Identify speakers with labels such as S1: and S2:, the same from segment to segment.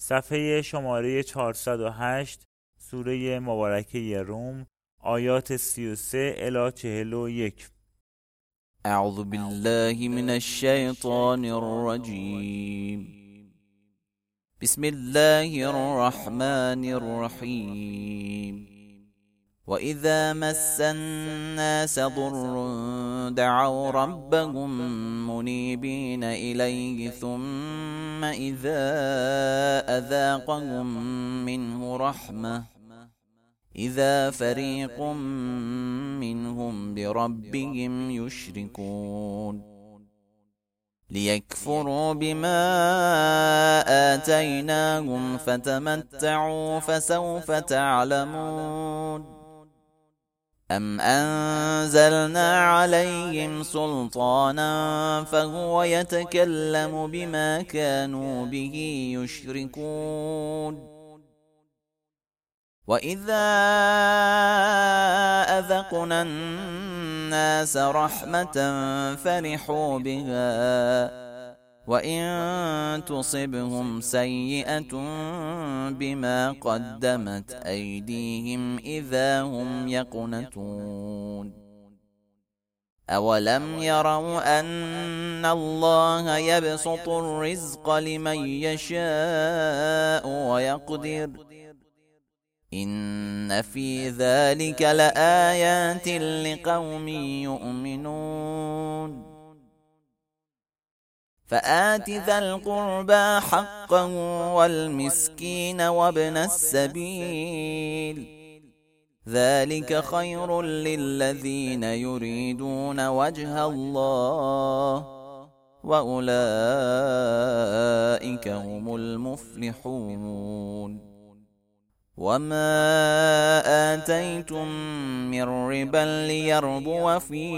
S1: صفحه شماره 408 سوره مبارکه روم آیات 33 الی 41.
S2: اعوذ بالله من الشیطان الرجیم. بسم الله الرحمن الرحیم. وإذا مس الناس ضر دعوا ربهم منيبين إليه ثم إذا أذاقهم منه رحمة إذا فريق منهم بربهم يشركون ليكفروا بما آتيناهم فتمتعوا فسوف تعلمون. أم أنزلنا عليهم سلطانا فهو يتكلم بما كانوا به يشركون. وإذا أذقنا الناس رحمة فرحوا بها وإن تصبهم سيئة بما قدمت أيديهم إذا هم يقنطون. أولم يروا أن الله يبسط الرزق لمن يشاء ويقدر إن في ذلك لآيات لقوم يؤمنون. فآت ذا القربى حقه والمسكين وابن السبيل ذلك خير للذين يريدون وجه الله وأولئك هم المفلحون. وما آتيتم من ربا ليربو في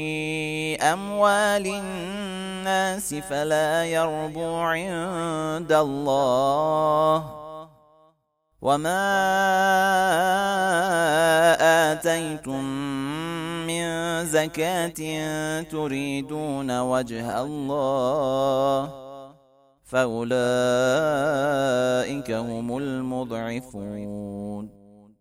S2: أموال الناس فلا يربو عند الله وما آتيتم من زكاة تريدون وجه الله فأولئك هم المضعفون.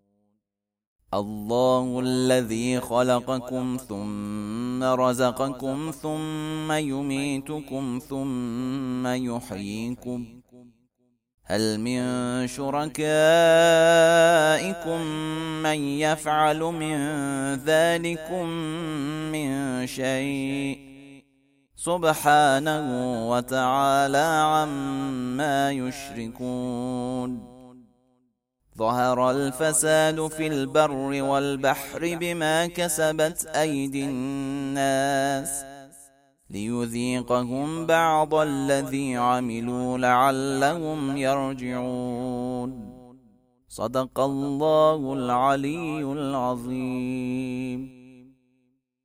S2: الله الذي خلقكم ثم رزقكم ثم يميتكم ثم يحييكم هل من شركائكم من يفعل من ذلكم من شيء سبحانه وتعالى عما يشركون. ظهر الفساد في البر والبحر بما كسبت أيدي الناس ليذيقهم بعض الذي عملوا لعلهم يرجعون. صدق الله العلي العظيم.